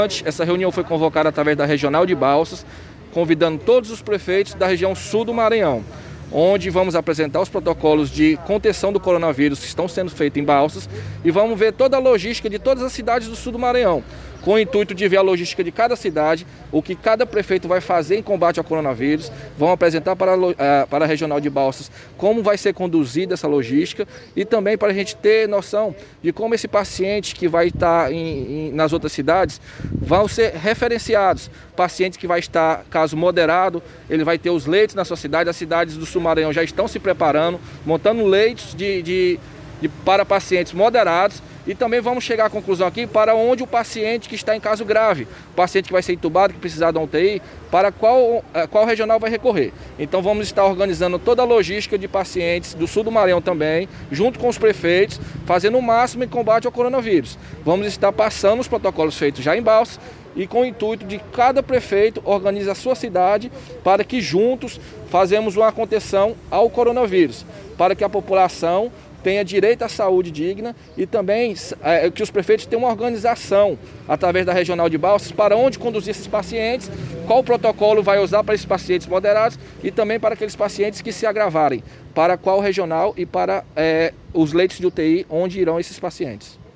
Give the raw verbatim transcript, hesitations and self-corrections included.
Essa reunião foi convocada através da Regional de Balsas, convidando todos os prefeitos da região sul do Maranhão, onde vamos apresentar os protocolos de contenção do coronavírus que estão sendo feitos em Balsas e vamos ver toda a logística de todas as cidades do sul do Maranhão, com o intuito de ver a logística de cada cidade, o que cada prefeito vai fazer em combate ao coronavírus. Vamos apresentar para a, para a Regional de Balsas como vai ser conduzida essa logística e também para a gente ter noção de como esse paciente que vai estar em, em, nas outras cidades vão ser referenciados. Paciente que vai estar, caso moderado, ele vai ter os leitos na sua cidade. As cidades do sul do Maranhão já estão se preparando, montando leitos de, de, de, para pacientes moderados. E também vamos chegar à conclusão aqui para onde o paciente que está em caso grave, o paciente que vai ser entubado, que precisar da U T I, para qual, qual regional vai recorrer. Então vamos estar organizando toda a logística de pacientes do sul do Maranhão também, junto com os prefeitos, fazendo o máximo em combate ao coronavírus. Vamos estar passando os protocolos feitos já em Balsas e com o intuito de cada prefeito organizar a sua cidade para que juntos fazemos uma contenção ao coronavírus, para que a população tenha direito à saúde digna e também é, que os prefeitos tenham uma organização através da Regional de Balsas para onde conduzir esses pacientes, qual protocolo vai usar para esses pacientes moderados e também para aqueles pacientes que se agravarem, para qual regional e para é, os leitos de U T I onde irão esses pacientes.